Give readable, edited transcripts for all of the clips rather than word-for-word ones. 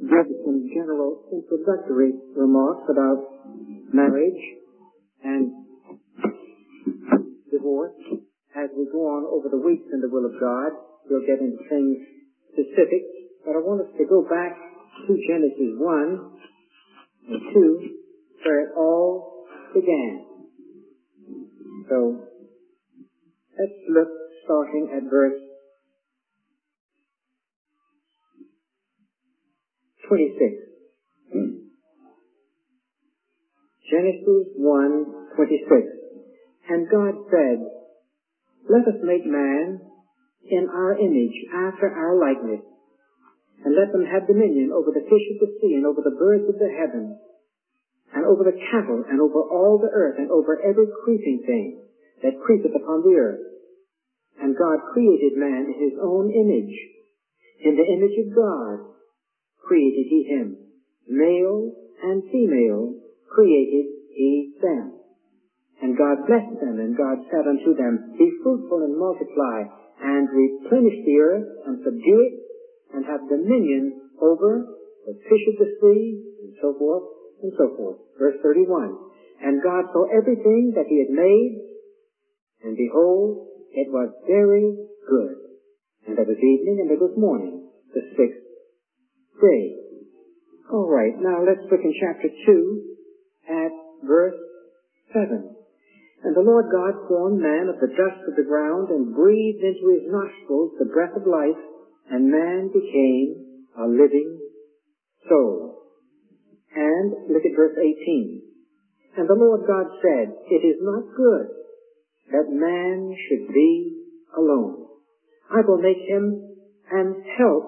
give some general introductory remarks about marriage and divorce. As we go on over the weeks in the will of God, we'll get into things specific, but I want us to go back to Genesis 1 and 2, where it all began. So, let's look starting at verse 26. Genesis 1:26. And God said, let us make man in our image, after our likeness, and let them have dominion over the fish of the sea, and over the birds of the heaven, and over the cattle, and over all the earth, and over every creeping thing that creepeth upon the earth. And God created man in his own image. In the image of God created he him. Male and female created he them. And God blessed them, and God said unto them, be fruitful and multiply, and replenish the earth, and subdue it, and have dominion over the fish of the sea, and so forth, and so forth. Verse 31. And God saw everything that he had made, and behold, it was very good. And there was evening, and there was morning, the sixth day. All right, now let's look in chapter 2 at verse 7. And the Lord God formed man of the dust of the ground, and breathed into his nostrils the breath of life, and man became a living soul. And look at verse 18. And the Lord God said, it is not good that man should be alone. I will make him an help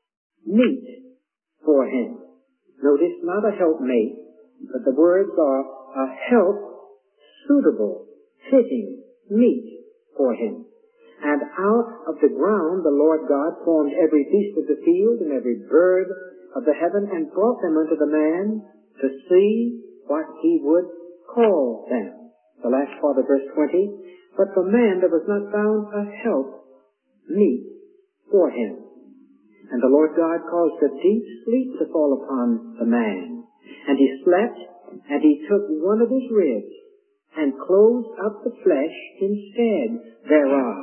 meet for him. Notice, not a helpmate, but the words are a help suitable, fitting, meet for him. And out of the ground the Lord God formed every beast of the field and every bird of the heaven, and brought them unto the man to see what he would call them. The last part of verse 20. But for man there was not found a help meet for him. And the Lord God caused a deep sleep to fall upon the man. And he slept, and he took one of his ribs, and closed up the flesh instead thereof.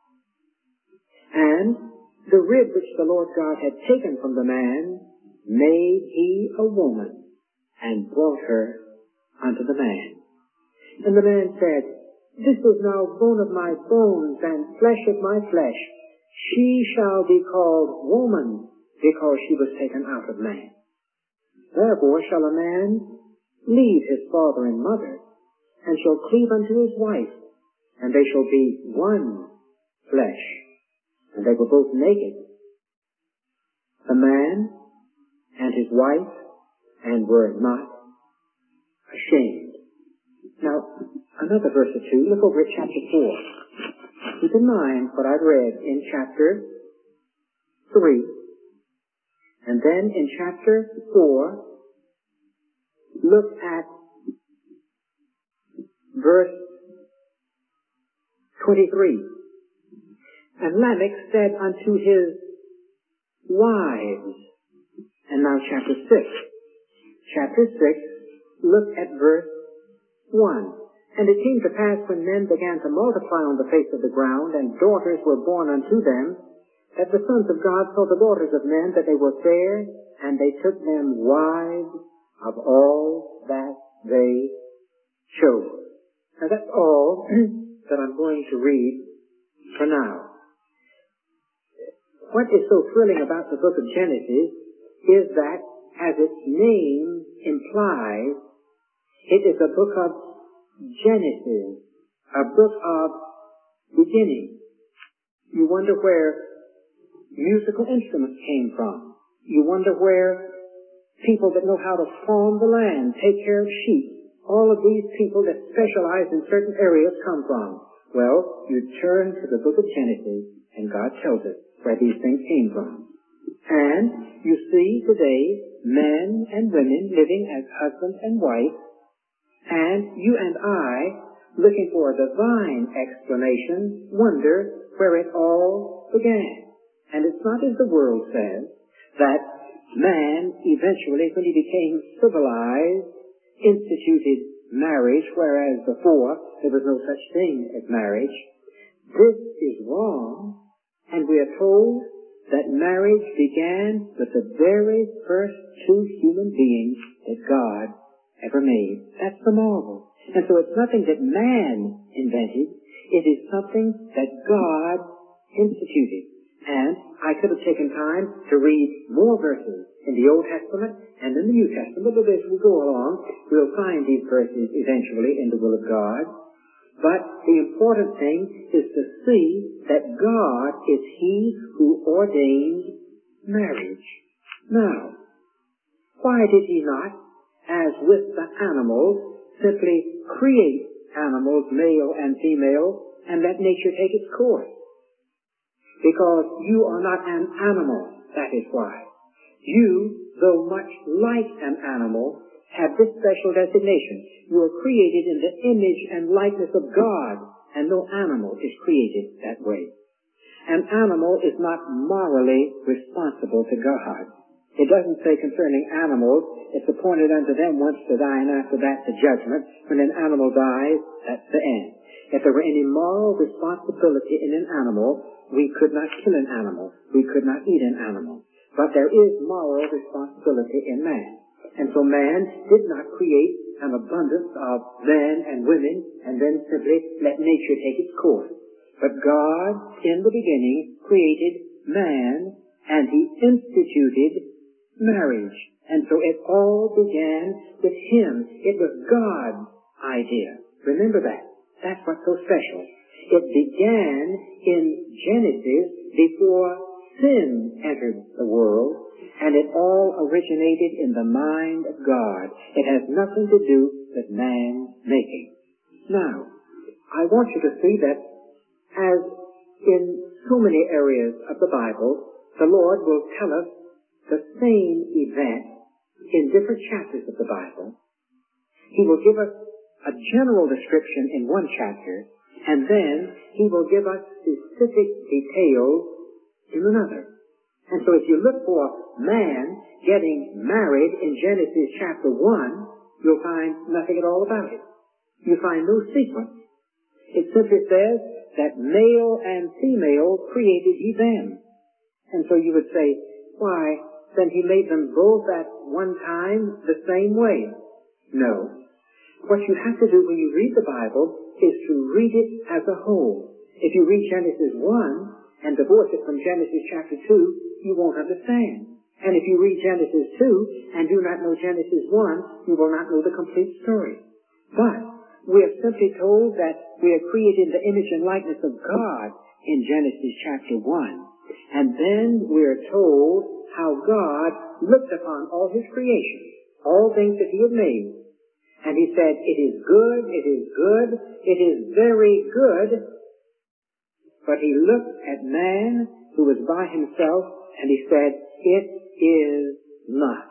And the rib which the Lord God had taken from the man made he a woman, and brought her unto the man. And the man said, this is now bone of my bones, and flesh of my flesh. She shall be called woman, because she was taken out of man. Therefore shall a man leave his father and mother, and shall cleave unto his wife, and they shall be one flesh. And they were both naked, the man and his wife, and were not ashamed. Now, another verse or two. Look over at chapter 4. Keep in mind what I've read in chapter 3. And then in chapter 4, look at verse 23. And Lamech said unto his wives. And now chapter 6. Chapter 6, look at verse 1. And it came to pass when men began to multiply on the face of the ground, and daughters were born unto them, that the sons of God saw the daughters of men, that they were fair, and they took them wives of all that they chose. Now that's all that I'm going to read for now. What is so thrilling about the book of Genesis is that, as its name implies, it is a book of Genesis, a book of beginning. You wonder where musical instruments came from. You wonder where people that know how to farm the land, take care of sheep, all of these people that specialize in certain areas come from. Well, you turn to the book of Genesis, and God tells us where these things came from. And you see today men and women living as husband and wife, and you and I, looking for a divine explanation, wonder where it all began. And it's not as the world says, that man eventually, when he became civilized, instituted marriage, whereas before there was no such thing as marriage. This is wrong, and we are told that marriage began with the very first two human beings that God ever made. That's the marvel. And so it's nothing that man invented. It is something that God instituted. And I could have taken time to read more verses in the Old Testament and in the New Testament, but as we go along, we'll find these verses eventually in the will of God. But the important thing is to see that God is He who ordained marriage. Now, why did He not, as with the animals, simply create animals, male and female, and let nature take its course? Because you are not an animal, that is why. You, though much like an animal, have this special designation. You are created in the image and likeness of God, and no animal is created that way. An animal is not morally responsible to God. It doesn't say concerning animals, it's appointed unto them once to die, and after that the judgment. When an animal dies, that's the end. If there were any moral responsibility in an animal, we could not kill an animal. We could not eat an animal. But there is moral responsibility in man. And so man did not create an abundance of men and women and then simply let nature take its course. But God, in the beginning, created man, and He instituted marriage. And so it all began with Him. It was God's idea. Remember that. That's what's so special. It began in Genesis before sin entered the world, and it all originated in the mind of God. It has nothing to do with man's making. Now, I want you to see that as in so many areas of the Bible, the Lord will tell us the same event in different chapters of the Bible. He will give us a general description in one chapter, and then He will give us specific details in another. And so if you look for man getting married in Genesis chapter 1, you'll find nothing at all about it. You find no sequence. It simply says that male and female created He them. And so you would say, why, then He made them both at one time the same way. No. What you have to do when you read the Bible is to read it as a whole. If you read Genesis 1 and divorce it from Genesis chapter 2, you won't understand. And if you read Genesis 2 and do not know Genesis 1, you will not know the complete story. But we are simply told that we are created in the image and likeness of God in Genesis chapter 1. And then we are told how God looked upon all His creation, all things that He had made. And He said, it is good, it is good, it is very good. But He looked at man who was by himself, and He said, it is not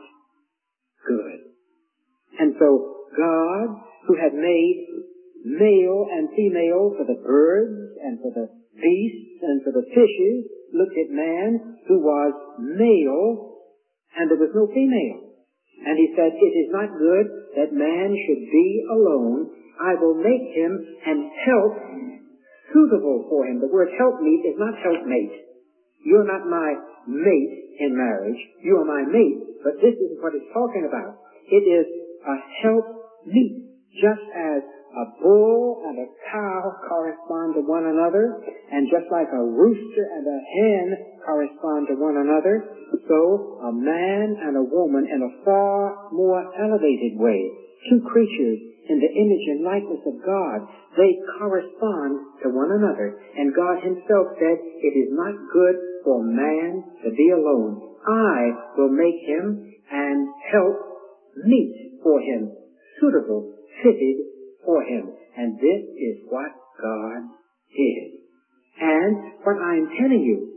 good. And so God, who had made male and female for the birds and for the beasts and for the fishes, looked at man who was male, and there was no female. And He said, it is not good that man should be alone. I will make him an help suitable for him. The word helpmeet is not helpmate. You're not my mate in marriage. You are my mate. But this is what it's talking about. It is a helpmeet. Just as a bull and a cow correspond to one another, and just like a rooster and a hen correspond to one another, so a man and a woman in a far more elevated way, two creatures in the image and likeness of God, they correspond to one another. And God Himself said, it is not good for man to be alone. I will make him and help meet for him, suitable, fitted for him. And this is what God did. And what I'm telling you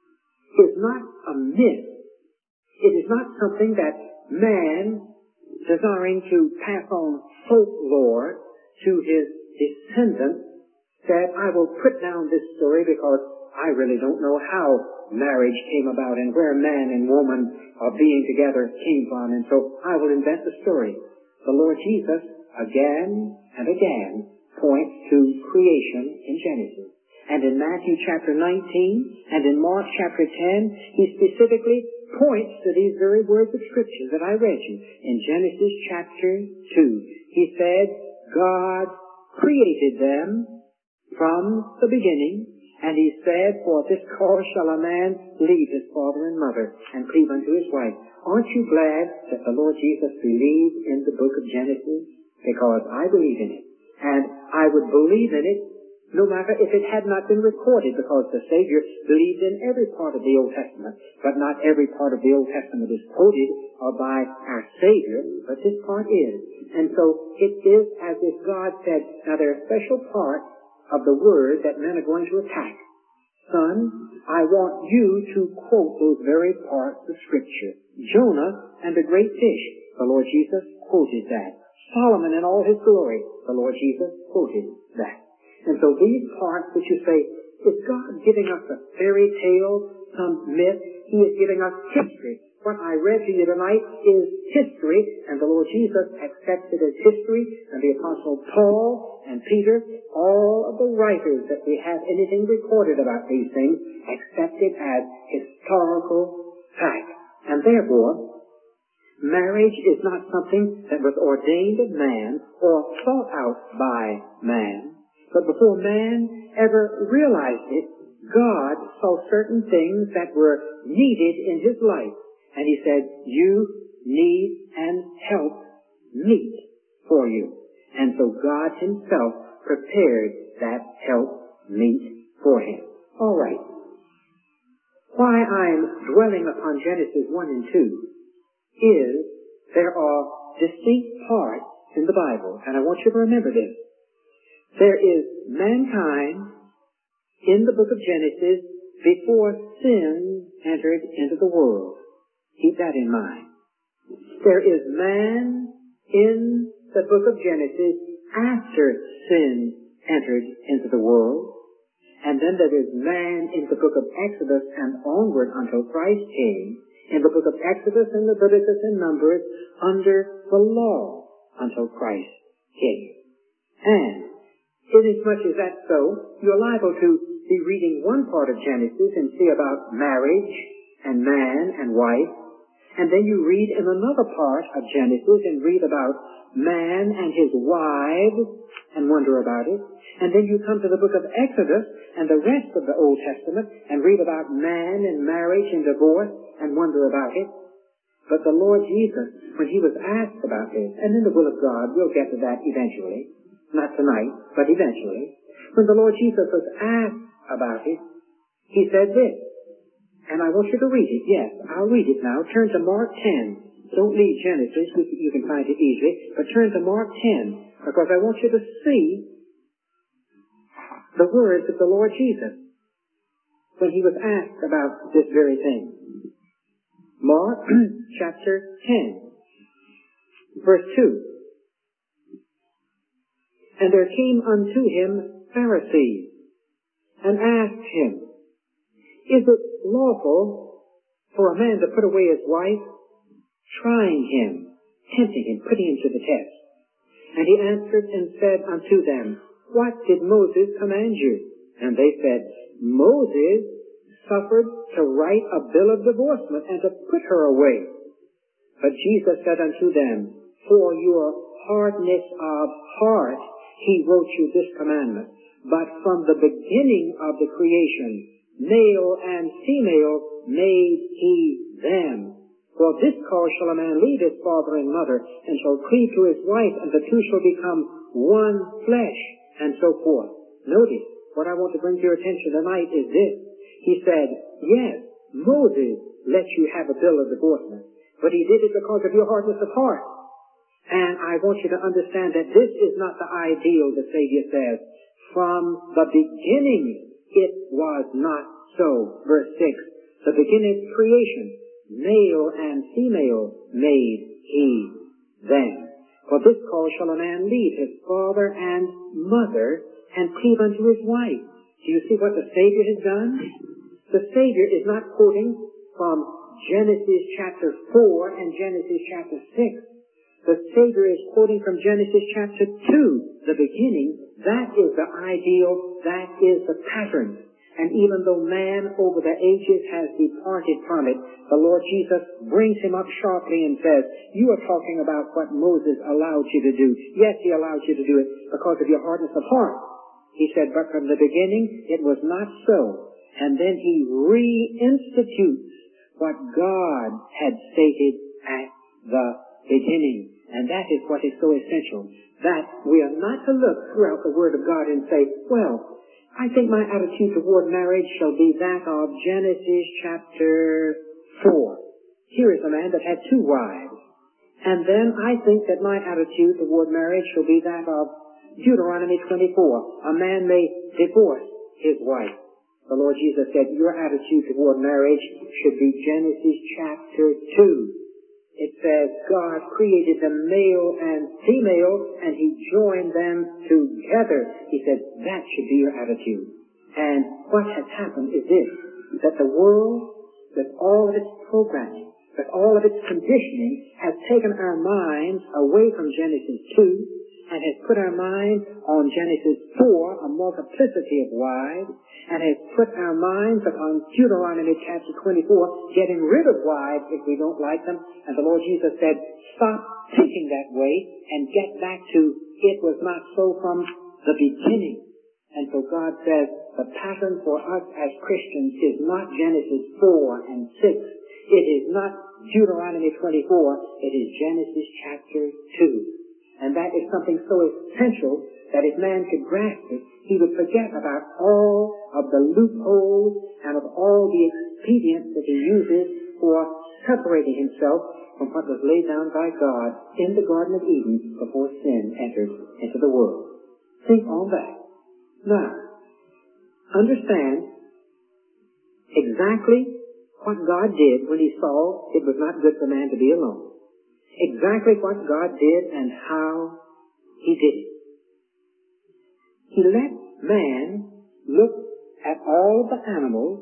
is not a myth. It is not something that man, desiring to pass on folklore to his descendants, said, I will put down this story because I really don't know how marriage came about and where man and woman being together came from, and so I will invent the story. The Lord Jesus, again and again, points to creation in Genesis. And in Matthew chapter 19 and in Mark chapter 10, he specifically points to these very words of Scripture that I read you. In Genesis chapter 2, he said, God created them from the beginning, and he said, for this cause shall a man leave his father and mother and cleave unto his wife. Aren't you glad that the Lord Jesus believed in the book of Genesis? Because I believe in it. And I would believe in it no matter if it had not been recorded, because the Savior believed in every part of the Old Testament. But not every part of the Old Testament is quoted by our Savior, but this part is. And so it is as if God said, now there are special parts of the Word that men are going to attack. Son, I want you to quote those very parts of Scripture. Jonah and the great fish, the Lord Jesus quoted that. Solomon in all his glory, the Lord Jesus quoted that. And so these parts which you say, is God giving us a fairy tale, some myth? He is giving us history. What I read to you tonight is history, and the Lord Jesus accepts it as history, and the Apostle Paul and Peter, all of the writers that we have anything recorded about these things, accept it as historical fact. And therefore, marriage is not something that was ordained of man or thought out by man. But before man ever realized it, God saw certain things that were needed in his life. And he said, you need and help meet for you. And so God himself prepared that help meet for him. All right. Why I'm dwelling upon Genesis 1 and 2 is there are distinct parts in the Bible. And I want you to remember this. There is mankind in the book of Genesis before sin entered into the world. Keep that in mind. There is man in the book of Genesis after sin entered into the world. And then there is man in the book of Exodus and onward until Christ came. In the book of Exodus and Leviticus and Numbers under the law until Christ came. And inasmuch as that's so, you're liable to be reading one part of Genesis and see about marriage and man and wife, and then you read in another part of Genesis and read about man and his wives and wonder about it, and then you come to the book of Exodus and the rest of the Old Testament and read about man and marriage and divorce and wonder about it. But the Lord Jesus, when he was asked about this, and in the will of God, we'll get to that eventually, not tonight, but eventually. When the Lord Jesus was asked about it, he said this, and I want you to read it. Yes, I'll read it now. Turn to Mark 10. Don't leave Genesis, you can find it easily, but turn to Mark 10, because I want you to see the words of the Lord Jesus when he was asked about this very thing. Mark chapter 10, verse 2. And there came unto him Pharisees, and asked him, is it lawful for a man to put away his wife? Trying him, tempting him, putting him to the test. And he answered and said unto them, what did Moses command you? And they said, Moses suffered to write a bill of divorcement and to put her away. But Jesus said unto them, for your hardness of heart he wrote you this commandment. But from the beginning of the creation, male and female made he them. For this cause shall a man leave his father and mother, and shall cleave to his wife, and the two shall become one flesh, and so forth. Notice, what I want to bring to your attention tonight is this. He said, yes, Moses let you have a bill of divorcement, but he did it because of your hardness of heart. And I want you to understand that this is not the ideal, the Savior says. From the beginning, it was not so. Verse 6, the beginning of creation, male and female made he them. For this cause shall a man leave his father and mother, and cleave unto his wife, Do you see what the Savior has done? The Savior is not quoting from Genesis chapter 4 and Genesis chapter 6. The Savior is quoting from Genesis chapter 2, the beginning. That is the ideal. That is the pattern. And even though man over the ages has departed from it, the Lord Jesus brings him up sharply and says, you are talking about what Moses allowed you to do. Yes, he allowed you to do it because of your hardness of heart. He said, but from the beginning, it was not so. And then he reinstitutes what God had stated at the beginning. And that is what is so essential. That we are not to look throughout the Word of God and say, well, I think my attitude toward marriage shall be that of Genesis chapter 4. Here is a man that had 2 wives. And then I think that my attitude toward marriage shall be that of Deuteronomy 24. A man may divorce his wife. The Lord Jesus said, your attitude toward marriage should be Genesis chapter 2. It says God created them male and female, and He joined them together. He said that should be your attitude. And what has happened is this, that the world, with all of its programming, with all of its conditioning, has taken our minds away from Genesis 2 and has put our minds on Genesis 4, a multiplicity of wives, and has put our minds upon Deuteronomy chapter 24, getting rid of wives if we don't like them. And the Lord Jesus said, stop thinking that way and get back to it was not so from the beginning. And so God says the pattern for us as Christians is not Genesis 4 and 6. It is not Deuteronomy 24. It is Genesis chapter 2. And that is something so essential that if man could grasp it, he would forget about all of the loopholes and of all the expedients that he uses for separating himself from what was laid down by God in the Garden of Eden before sin entered into the world. Think on that. Now, understand exactly what God did when He saw it was not good for man to be alone. Exactly what God did and how He did it. He let man look at all of the animals,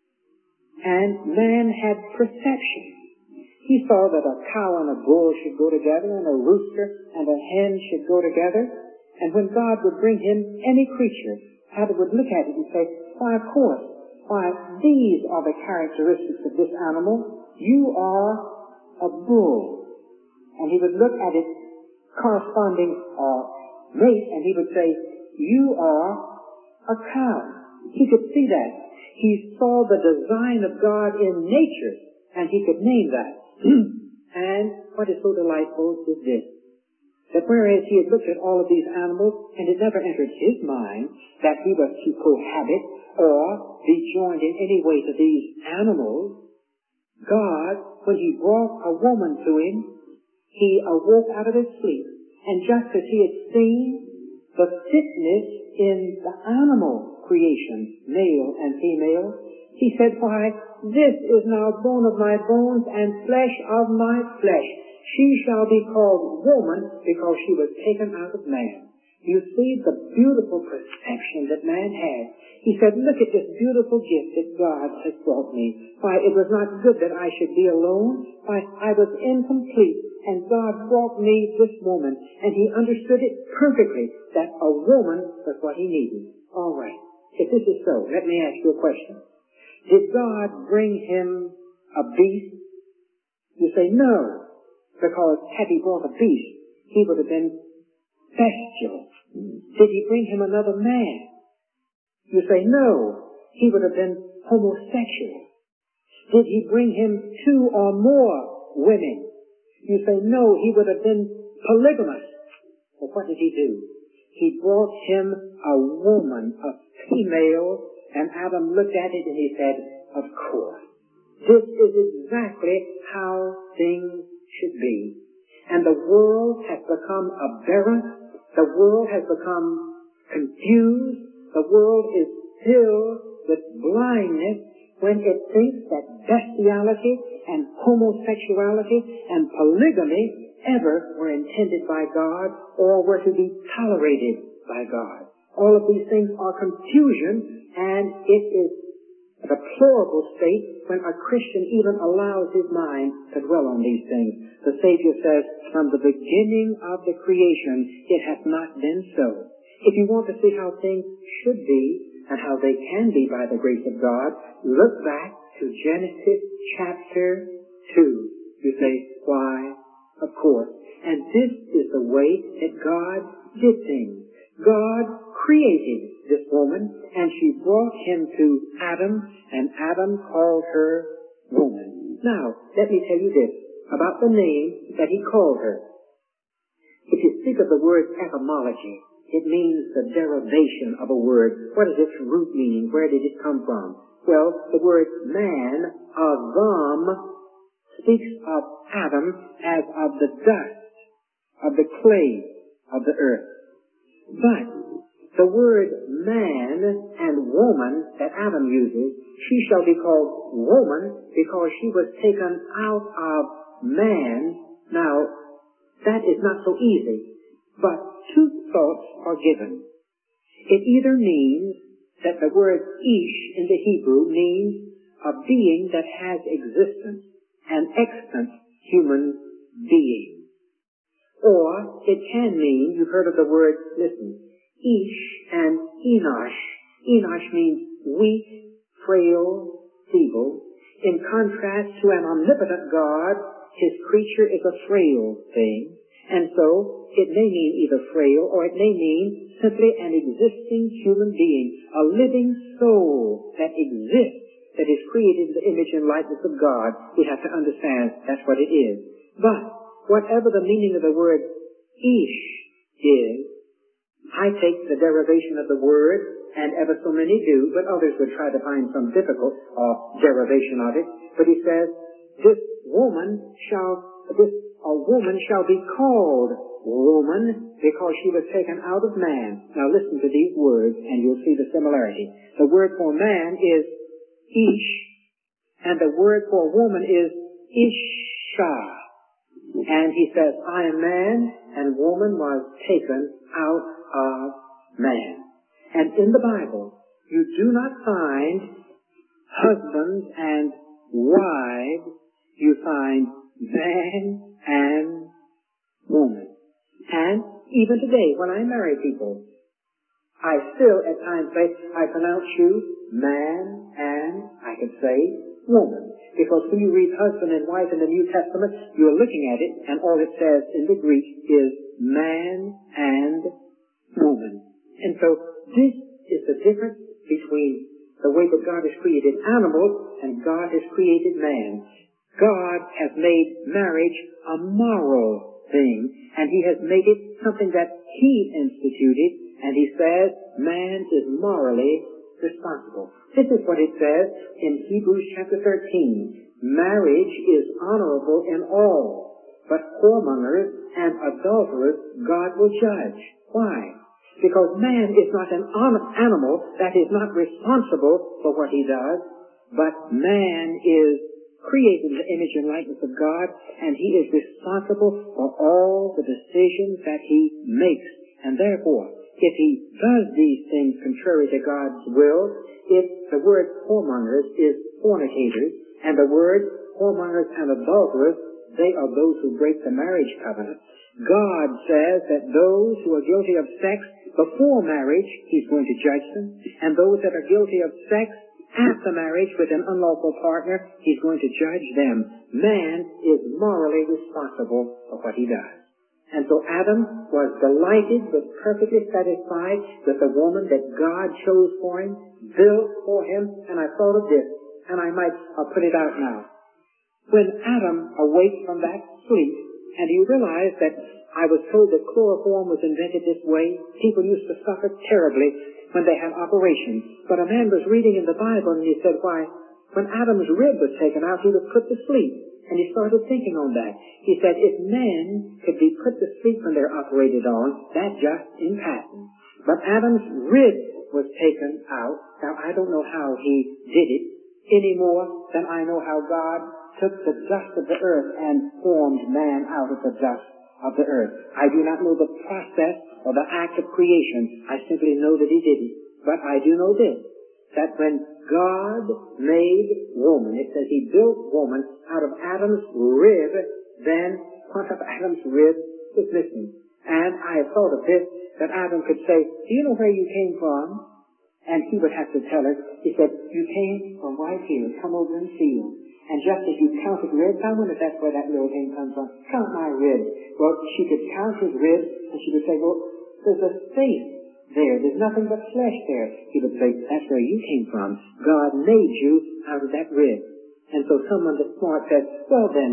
and man had perception. He saw that a cow and a bull should go together, and a rooster and a hen should go together. And when God would bring him any creature, God would look at it and say, why, of course, these are the characteristics of this animal. You are a bull. And he would look at its corresponding mate, and he would say, you are a cow. He could see that. He saw the design of God in nature, and he could name that. And what is so delightful is this, that whereas he had looked at all of these animals, and it never entered his mind that he was to cohabit or be joined in any way to these animals, God, when He brought a woman to him, He awoke out of his sleep, and just as he had seen the fitness in the animal creation, male and female, he said, why, this is now bone of my bones and flesh of my flesh. She shall be called woman because she was taken out of man. You see the beautiful perception that man had. He said, look at this beautiful gift that God has brought me. Why, it was not good that I should be alone. Why, I was incomplete. And God brought me this woman, and He understood it perfectly, that a woman was what He needed. All right. If this is so, let me ask you a question. Did God bring him a beast? You say, no, because had He brought a beast, he would have been bestial. Did He bring him another man? You say, no, he would have been homosexual. Did He bring him 2 or more women? You say, no, he would have been polygamous. Well, what did He do? He brought him a woman, a female, and Adam looked at it and he said, of course. This is exactly how things should be. And the world has become aberrant. The world has become confused. The world is filled with blindness when it thinks that bestiality and homosexuality and polygamy ever were intended by God or were to be tolerated by God. All of these things are confusion, and it is a deplorable state when a Christian even allows his mind to dwell on these things. The Savior says, from the beginning of the creation, it hath not been so. If you want to see how things should be and how they can be by the grace of God, look back to Genesis chapter 2. You say, why? Of course. And this is the way that God did things. God created this woman, and she brought him to Adam, and Adam called her woman. Now, let me tell you this about the name that he called her. If you think of the word etymology, it means the derivation of a word. What is its root meaning? Where did it come from? Well, the word man, Adam, speaks of Adam as of the dust, of the clay, of the earth. But the word man and woman that Adam uses, she shall be called woman because she was taken out of man. Now, that is not so easy, but two thoughts are given. It either means that the word ish in the Hebrew means a being that has existence, an extant human being. Or it can mean, you've heard of the word, listen, Ish and Enosh. Enosh means weak, frail, feeble. In contrast to an omnipotent God, his creature is a frail thing. And so, it may mean either frail or it may mean simply an existing human being, a living soul that exists, that is created in the image and likeness of God. We have to understand that's what it is. But whatever the meaning of the word ish is, I take the derivation of the word, and ever so many do, but others would try to find some difficult derivation of it. But he says, a woman shall be called woman because she was taken out of man. Now listen to these words, and you'll see the similarity. The word for man is ish, and the word for woman is isha. And he says, I am man, and woman was taken out of man. And in the Bible, you do not find husbands and wives. You find man and woman. And even today, when I marry people, I still at times say, I pronounce you man and I could say woman. Because when you read husband and wife in the New Testament, you're looking at it, and all it says in the Greek is man and woman. And so this is the difference between the way that God has created animals and God has created man. God has made marriage a moral thing, and he has made it something that he instituted, and he says man is morally responsible. This is what it says in Hebrews chapter 13. Marriage is honorable in all, but whoremongers and adulterers God will judge. Why? Because man is not an animal that is not responsible for what he does, but man is created in the image and likeness of God, and he is responsible for all the decisions that he makes. And therefore, if he does these things contrary to God's will, if the word whoremongers is fornicators, and the word whoremongers and adulterers, they are those who break the marriage covenant. God says that those who are guilty of sex before marriage, he's going to judge them, and those that are guilty of sex after marriage with an unlawful partner, he's going to judge them. Man is morally responsible for what he does. And so Adam was delighted, was perfectly satisfied with the woman that God chose for him, built for him, and I thought of this, and I might put it out now. When Adam awaked from that sleep, and he realized that I was told that chloroform was invented this way, people used to suffer terribly when they had operations. But a man was reading in the Bible, and he said, why, when Adam's rib was taken out, he was put to sleep. And he started thinking on that. He said, if men could be put to sleep when they're operated on, that's just in patent. But Adam's rib was taken out. Now, I don't know how he did it any more than I know how God took the dust of the earth and formed man out of the dust of the earth. I do not know the process or the act of creation. I simply know that he did it. But I do know this, that when God made woman, it says he built woman out of Adam's rib, then part of Adam's rib was missing. And I have thought of this, that Adam could say, do you know where you came from? And he would have to tell her, he said, you came from right here, come over and feel. And just as you counted ribs, I wonder if that's where that little thing comes from. Count my ribs. Well, she could count his ribs, and she would say, well, there's a space there. There's nothing but flesh there. He would say, that's where you came from. God made you out of that rib. And so someone that's smart says, well then,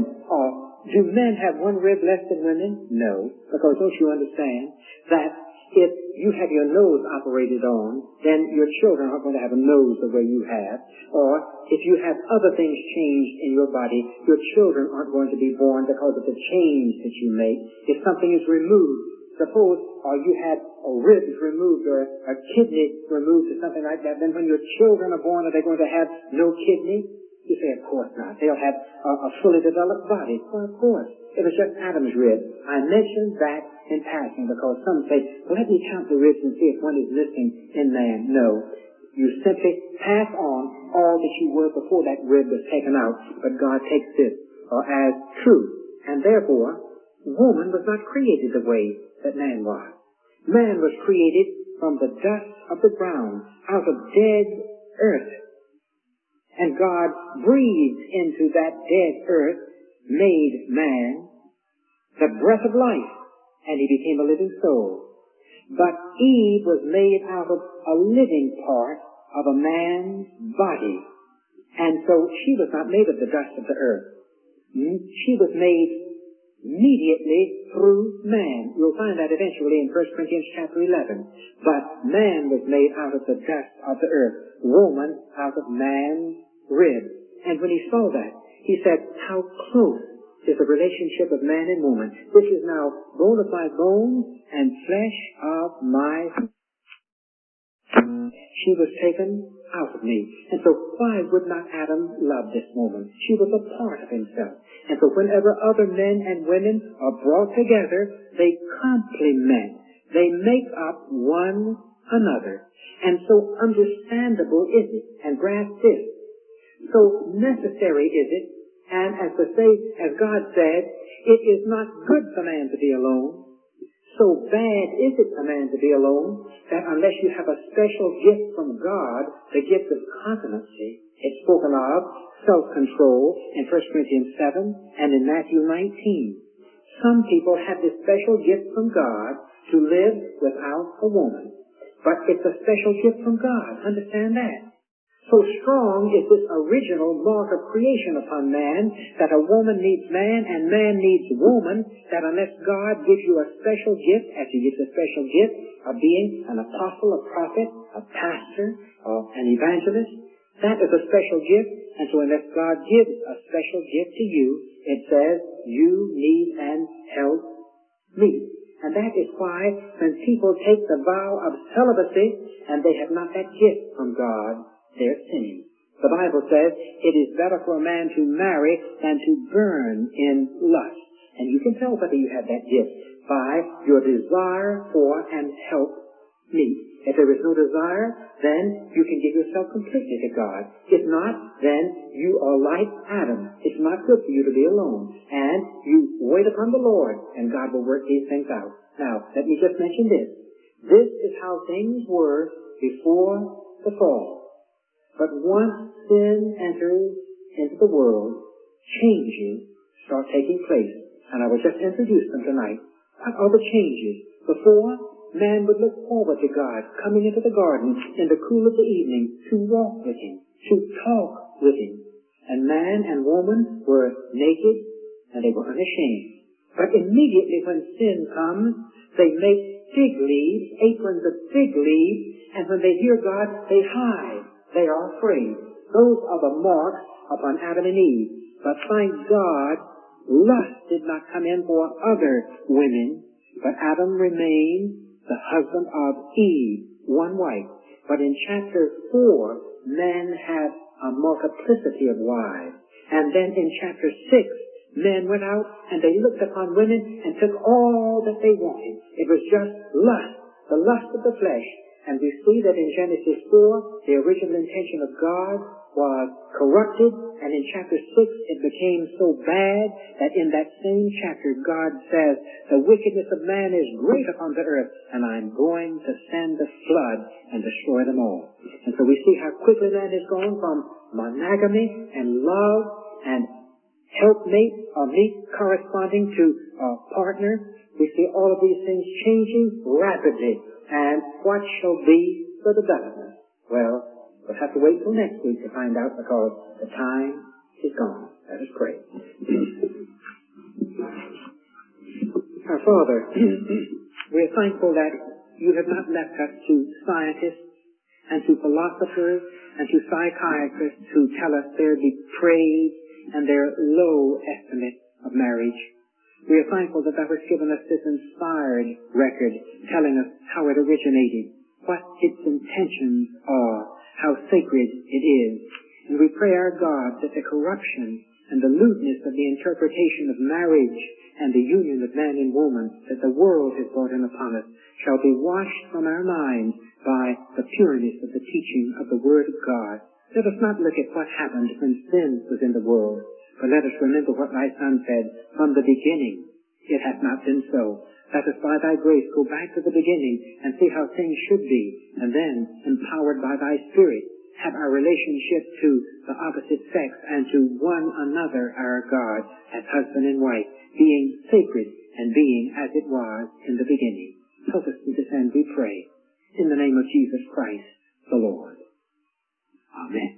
do men have one rib less than women? No. Because don't you understand that if you have your nose operated on, then your children aren't going to have a nose the way you have. Or if you have other things changed in your body, your children aren't going to be born because of the change that you make. If something is removed, suppose you had a rib removed or a kidney removed or something like that, then when your children are born, are they going to have no kidney? You say, of course not. They'll have a fully developed body. Well, of course. It was just Adam's rib. I mentioned that in passing because some say, well, let me count the ribs and see if one is missing in man. No. You simply pass on all that you were before that rib was taken out. But God takes this as true. And therefore, woman was not created the way that man was. Man was created from the dust of the ground, out of dead earth. And God breathed into that dead earth, made man, the breath of life, and he became a living soul. But Eve was made out of a living part of a man's body. And so she was not made of the dust of the earth. She was made immediately through man. You'll find that eventually in 1 Corinthians chapter 11. But man was made out of the dust of the earth. Woman out of man's rib. And when he saw that, he said, how close is the relationship of man and woman. This is now bone of my bones and flesh of my flesh. She was taken out of me. And so why would not Adam love this woman? She was a part of himself. And so whenever other men and women are brought together, they complement. They make up one another. And so understandable is it, and grasp this, so necessary is it, and as God said, it is not good for man to be alone. So bad is it for man to be alone, that unless you have a special gift from God, the gift of continency, it's spoken of, self-control, in 1 Corinthians 7 and in Matthew 19. Some people have this special gift from God to live without a woman. But it's a special gift from God. Understand that. So strong is this original mark of creation upon man that a woman needs man and man needs woman, that unless God gives you a special gift, as he gives a special gift of being an apostle, a prophet, a pastor, or an evangelist, that is a special gift. And so unless God gives a special gift to you, it says you need and help me. And that is why when people take the vow of celibacy and they have not that gift from God, they're sinning. The Bible says it is better for a man to marry than to burn in lust. And you can tell whether you have that gift by your desire for and help me. If there is no desire, then you can give yourself completely to God. If not, then you are like Adam. It's not good for you to be alone. And you wait upon the Lord, and God will work these things out. Now, let me just mention this. This is how things were before the fall. But once sin enters into the world, changes start taking place. And I will just introduce them tonight. What are the changes? Before, man would look forward to God coming into the garden in the cool of the evening to walk with him, to talk with him. And man and woman were naked and they were unashamed. But immediately when sin comes, they make fig leaves, aprons of fig leaves, and when they hear God, they hide. They are afraid. Those are the marks upon Adam and Eve. But thank God, lust did not come in for other women, but Adam remained the husband of Eve, one wife. But in chapter 4, men have a multiplicity of wives. And then in chapter 6, men went out and they looked upon women and took all that they wanted. It was just lust, the lust of the flesh. And we see that in Genesis 4, the original intention of God was corrupted, and in chapter 6 it became so bad that in that same chapter God says, the wickedness of man is great upon the earth, and I'm going to send a flood and destroy them all. And so we see how quickly man has gone from monogamy and love and helpmate or mate corresponding to a partner. We see all of these things changing rapidly. And what shall be the development? Well, we'll have to wait till next week to find out, because the time is gone. Let us pray. Our Father, we are thankful that you have not left us to scientists and to philosophers and to psychiatrists who tell us their depraved and their low estimate of marriage. We are thankful that thou hast given us this inspired record telling us how it originated, what its intentions are, how sacred it is. And we pray, our God, that the corruption and the lewdness of the interpretation of marriage and the union of man and woman that the world has brought in upon us shall be washed from our minds by the pureness of the teaching of the Word of God. Let us not look at what happened when sin was in the world, but let us remember what thy Son said, from the beginning it hath not been so. Let us by thy grace go back to the beginning and see how things should be, and then, empowered by thy Spirit, have our relationship to the opposite sex and to one another, our God, as husband and wife, being sacred and being as it was in the beginning. Help us to this end, we pray, in the name of Jesus Christ, the Lord. Amen.